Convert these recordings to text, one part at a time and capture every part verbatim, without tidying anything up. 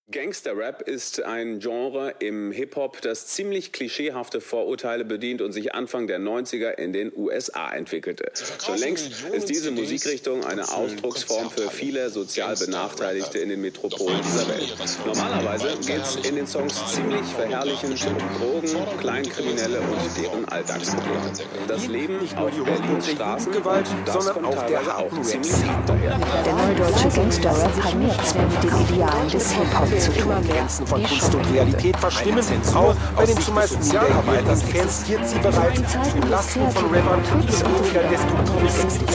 Gangster-Rap ist ein Genre im Hip-Hop, das ziemlich klischeehafte Vorurteile bedient und sich Anfang der neunziger in den U S A entwickelte. Schon längst ist diese Musikrichtung eine Ausdrucksform für viele sozial Benachteiligte in den Metropolen dieser Welt. Normalerweise geht es in den Songs ziemlich verherrlichend um Drogen, Kleinkriminelle und deren Alltagsprobleme. Das Leben auf Berlins Straßen, das kommt teilweise auch ziemlich hart daher. Der neue deutsche Gangster-Rap hat nichts mehr mit den Idealen des Hip-Hop zu tun. Grenzen von Kunst und Realität verschwimmen. Auch bei den zumeist Sozialarbeitern gränziert sie bereits im Lasten von Rappern die weniger destruktives Extrem.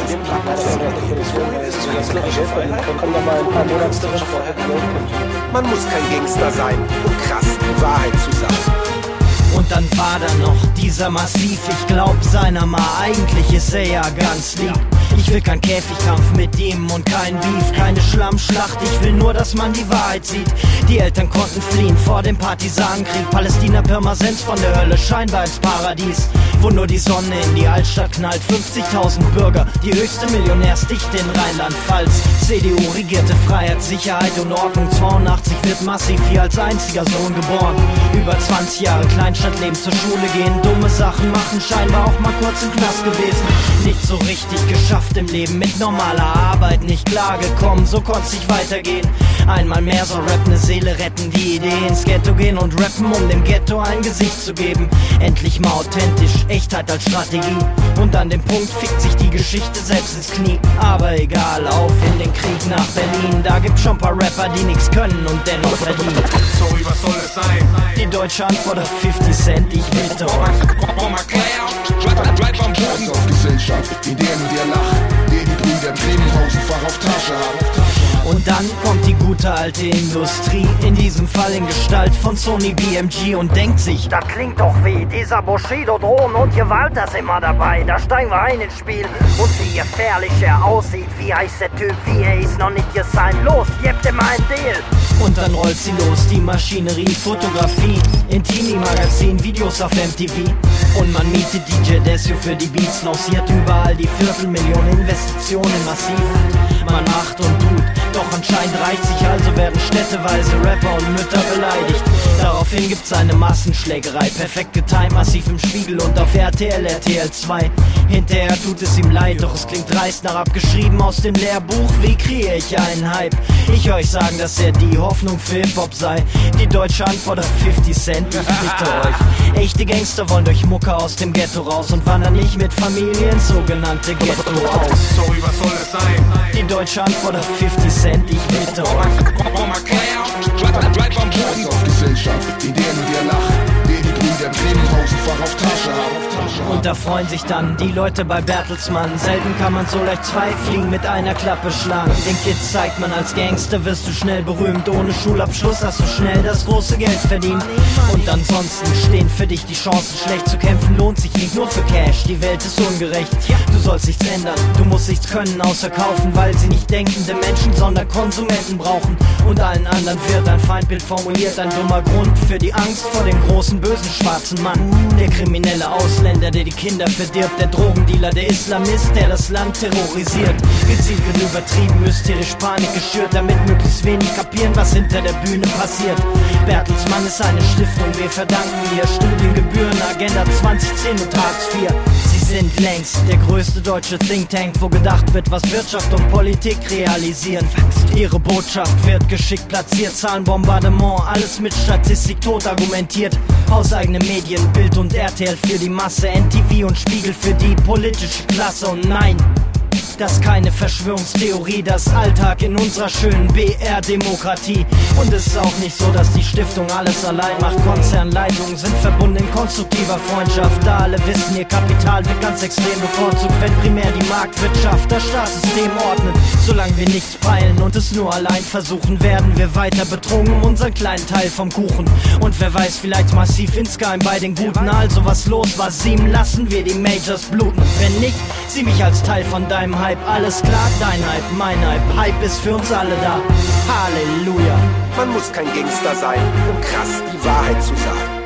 Man muss kein Gangster sein, um krass die Wahrheit zu sagen. Und dann war da noch dieser Massiv, ich glaub seiner mal, eigentlich ist er ja ganz lieb. Ich will kein Käfigkampf mit ihm und kein Beef, keine Schlammschlacht, ich will nur, dass man die Wahrheit sieht. Die Eltern konnten fliehen vor dem Partisanenkrieg, Palästina Pirmasens von der Hölle scheinbar ins Paradies, wo nur die Sonne in die Altstadt knallt. fünfzigtausend Bürger, die höchste Millionärsdichte in Rheinland-Pfalz. C D U regierte Freiheit, Sicherheit und Ordnung. zweiundachtzig wird massiv hier als einziger Sohn geboren. Über zwanzig Jahre Kleinstadtleben, zur Schule gehen, dumme Sachen machen, scheinbar auch mal kurz im Knast gewesen. Nicht so richtig geschafft im Leben, mit normaler Arbeit nicht klargekommen, so konnt's nicht weitergehen. Einmal mehr soll Rap ne Seele retten, die Idee ins Ghetto gehen und rappen, um dem Ghetto ein Gesicht zu geben. Endlich mal authentisch, Echtheit als Strategie. Und an dem Punkt fickt sich die Geschichte selbst ins Knie. Aber egal, auf in den Krieg nach Berlin. Da gibt's schon paar Rapper, die nix können und dennoch verdienen. Sorry, was soll es sein? Die deutsche Antwort auf fifty Cent, ich bitte euch. Komm mal klar, bleib am Boden. Auf Gesellschaft, in der nur der lacht, der die Brüder Bremen tausendfach auf Tasche haben. Und dann kommt die gute alte Industrie, in diesem Fall in Gestalt von Sony B M G und denkt sich, das klingt doch wie dieser Bushido, Drohnen und Gewalt, das immer dabei, da steigen wir ein ins Spiel. Und wie gefährlich er aussieht, wie heißt der Typ, wie er ist noch nicht sein, los, gebt ihm ein Deal. Und dann rollt sie los, die Maschinerie, Fotografie, Intimi-Magazin, Videos auf M T V. Und man mietet D J Desio für die Beats, lanciert überall die Viertelmillionen Investitionen massiv. Man macht und tut, doch anscheinend reicht sich, also werden städteweise Rapper und Mütter beleidigt. Daraufhin gibt's eine Massenschlägerei, perfekt getimt, massiv im Spiegel und auf R T L, R T L zwei. Hinterher tut es ihm leid, doch es klingt dreist nach abgeschrieben aus dem Lehrbuch. Wie kriege ich einen Hype? Ich höre euch sagen, dass er die Hoffnung für Hip-Hop sei. Die deutsche Antwort auf fifty Cent, ich bitte euch. Echte Gangster wollen durch Mucke aus dem Ghetto raus und wandern nicht mit Familie ins sogenannte Ghetto aus. Sorry, was soll es sein? Die deutsche Antwort auf fifty Cent, ich bitte euch. Komm mal klar, bleib am Boden. Auf Gesellschaft, in der nur der lacht, der die Brüder Bremen tausendfach auf Tasche haben. Und da freuen sich dann die Leute bei Bertelsmann. Selten kann man so leicht zwei Fliegen mit einer Klappe schlagen. Den Kids zeigt man, als Gangster wirst du schnell berühmt. Ohne Schulabschluss hast du schnell das große Geld verdient. Und ansonsten stehen für dich die Chancen, schlecht zu kämpfen lohnt sich nicht nur für Cash. Die Welt ist ungerecht, du sollst nichts ändern. Du musst nichts können außer kaufen, weil sie nicht denkende Menschen, sondern Konsumenten brauchen. Und allen anderen wird ein Feindbild formuliert, ein dummer Grund für die Angst vor dem großen bösen schwarzen Mann. Der kriminelle Ausländer, der die Kinder verdirbt, der Drogendealer, der Islamist, der das Land terrorisiert. Gezielt wird übertrieben, mysterisch Panik geschürt, damit möglichst wenig kapieren, was hinter der Bühne passiert. Bertelsmann ist eine Stiftung, wir verdanken ihr Studiengebühren, Agenda zwanzig zehn und Hartz vier. Sie sind längst der größte deutsche Think Tank, wo gedacht wird, was Wirtschaft und Politik realisieren. Ihre Botschaft wird geschickt platziert, Zahlenbombardement, alles mit Statistik tot argumentiert. Hauseigene Medien, Bild und R T L für die Masse, N T V und Spiegel für die politische Klasse. Und nein, das ist keine Verschwörungstheorie, das Alltag in unserer schönen B R-Demokratie. Und es ist auch nicht so, dass die Stiftung alles allein macht. Konzernleitungen sind verbunden in konstruktiver Freundschaft. Da alle wissen, ihr Kapital wird ganz extrem bevorzugt, wenn primär die Marktwirtschaft das Staatssystem ordnet. Solange wir nichts peilen und es nur allein versuchen, werden wir weiter betrogen um unseren kleinen Teil vom Kuchen. Und wer weiß, vielleicht massiv insgeheim bei den Guten. Also was los war, sieben, lassen wir die Majors bluten. Wenn nicht, sieh mich als Teil von deinem Hype. Alles klar, dein Hype, mein Hype. Hype ist für uns alle da. Halleluja. Man muss kein Gangster sein, um krass die Wahrheit zu sagen.